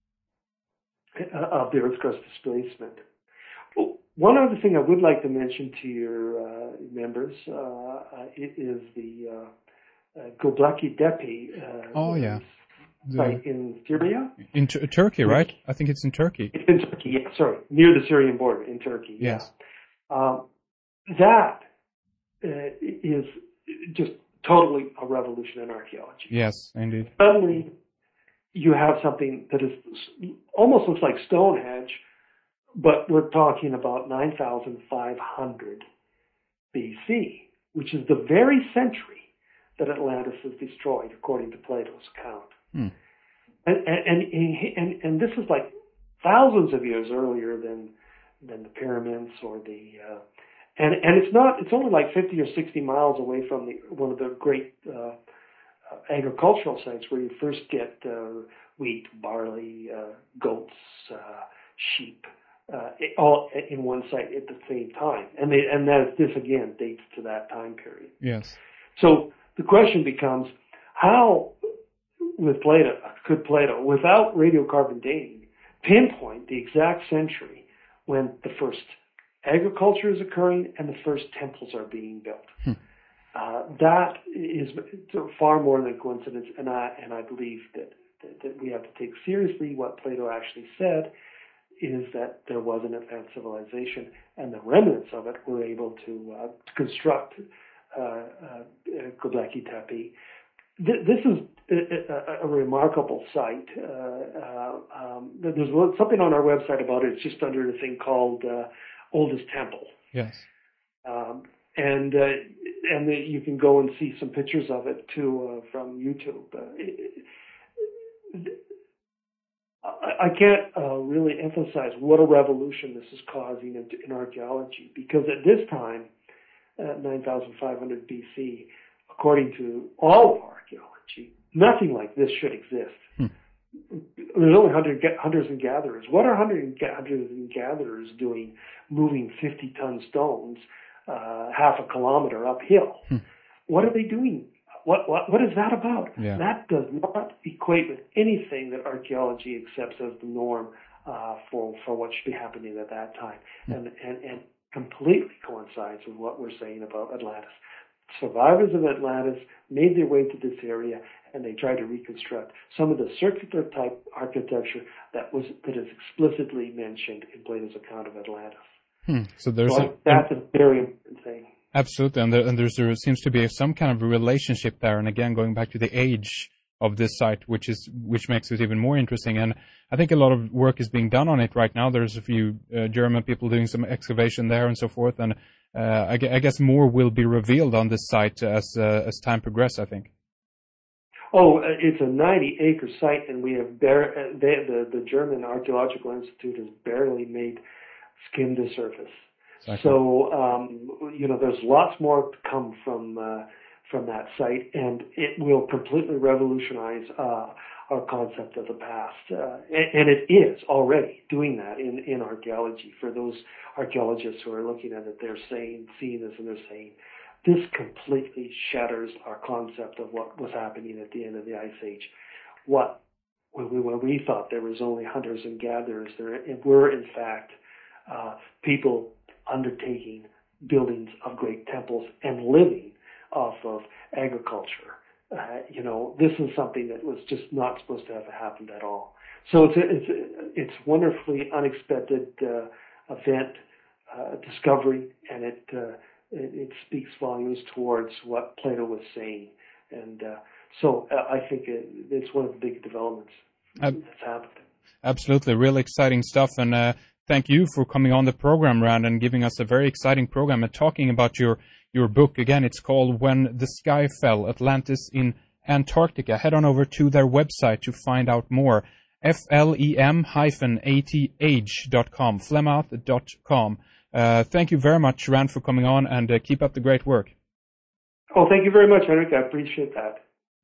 of the Earth's crust displacement. One other thing I would like to mention to your uh, members uh, uh, is the uh, uh, Göbekli Tepe. Uh, Oh, yeah. The, site in Syria. in t- Turkey, right? I think it's in Turkey. It's in Turkey, yeah, sorry, near the Syrian border in Turkey. Yes. Yeah. Um, that uh, is just totally a revolution in archaeology. Yes, indeed. Suddenly, you have something that is almost looks like Stonehenge, but we're talking about nine thousand five hundred B C, which is the very century that Atlantis was destroyed, according to Plato's account. Hmm. And, and and and this is like thousands of years earlier than than the pyramids or the uh, and and it's not it's only like fifty or sixty miles away from the one of the great uh, agricultural sites where you first get uh, wheat, barley, uh, goats, uh, sheep, uh, all in one site at the same time. And they and that this again dates to that time period. Yes. So the question becomes, how with Plato, could Plato, without radiocarbon dating, pinpoint the exact century when the first agriculture is occurring and the first temples are being built? Hmm. Uh, that is far more than coincidence, and I and I believe that, that that we have to take seriously what Plato actually said, is that there was an advanced civilization, and the remnants of it were able to, uh, to construct uh, uh, Göbekli Tepe. This is a, a remarkable site. Uh, uh, um, there's something on our website about it. It's just under the thing called uh, Oldest Temple. Yes. Um, and uh, and the, you can go and see some pictures of it too uh, from YouTube. Uh, it, it, I, I can't uh, really emphasize what a revolution this is causing in, in archaeology, because at this time, uh, nine thousand five hundred B C, according to all of archaeology, nothing like this should exist. Hmm. There's only hunter, hunters and gatherers. What are hunter and, hunters and gatherers doing, moving fifty-ton stones uh, half a kilometer uphill? Hmm. What are they doing? What what what is that about? Yeah. That does not equate with anything that archaeology accepts as the norm uh, for for what should be happening at that time, hmm. and and and completely coincides with what we're saying about Atlantis. Survivors of Atlantis made their way to this area, and they tried to reconstruct some of the circular type architecture that was that is explicitly mentioned in Plato's account of Atlantis. Hmm. So there's so a, that's a very important thing. Absolutely, and there, and there's, there seems to be some kind of relationship there. And again, going back to the age of this site, which is which makes it even more interesting. And I think a lot of work is being done on it right now. There's a few uh, German people doing some excavation there and so forth, and uh, I, I guess more will be revealed on this site as uh, as time progresses, I think. Oh, it's a ninety acre site, and we have bare, they, the the German Archaeological Institute has barely made skim to surface. Exactly. So um, you know, there's lots more to come from uh, from that site, and it will completely revolutionize uh, our concept of the past, uh, and, and it is already doing that in in archaeology. For those archaeologists who are looking at it, they're saying, seeing this, and they're saying, this completely shatters our concept of what was happening at the end of the Ice Age. What, when we, when we thought there was only hunters and gatherers, there were in fact uh, people undertaking buildings of great temples and living off of agriculture. Uh, you know, this is something that was just not supposed to have happened at all. So it's a, it's a, it's wonderfully unexpected uh, event, uh, discovery, and it. Uh, It, it speaks volumes towards what Plato was saying. And uh, so uh, I think it, it's one of the big developments Ab- that's happened. Absolutely. Really exciting stuff. And uh, thank you for coming on the program, Rand, and giving us a very exciting program and talking about your, your book. Again, it's called When the Sky Fell, Atlantis in Antarctica. Head on over to their website to find out more. F L E M hyphen A T H dot com, flemouth dot com. Uh, thank you very much, Rand, for coming on, and uh, keep up the great work. Oh, thank you very much, Henrik. I appreciate that.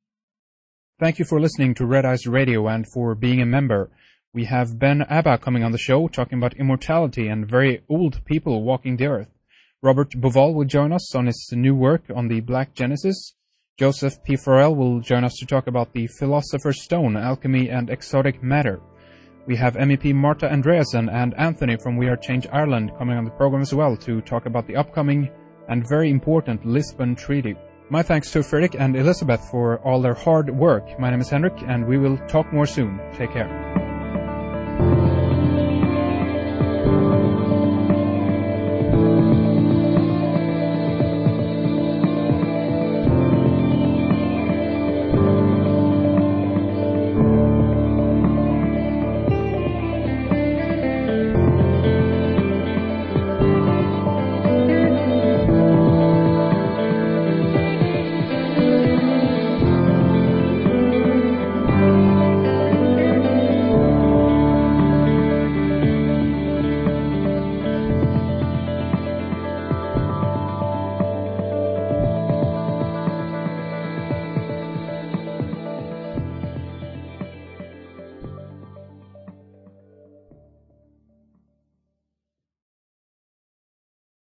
Thank you for listening to Red Eyes Radio and for being a member. We have Ben Abba coming on the show, talking about immortality and very old people walking the earth. Robert Boval will join us on his new work on the Black Genesis. Joseph P. Farrell will join us to talk about the Philosopher's Stone, alchemy and exotic matter. We have M E P Marta Andreasen and Anthony from We Are Change Ireland coming on the program as well to talk about the upcoming and very important Lisbon Treaty. My thanks to Fredrik and Elizabeth for all their hard work. My name is Henrik, and we will talk more soon. Take care.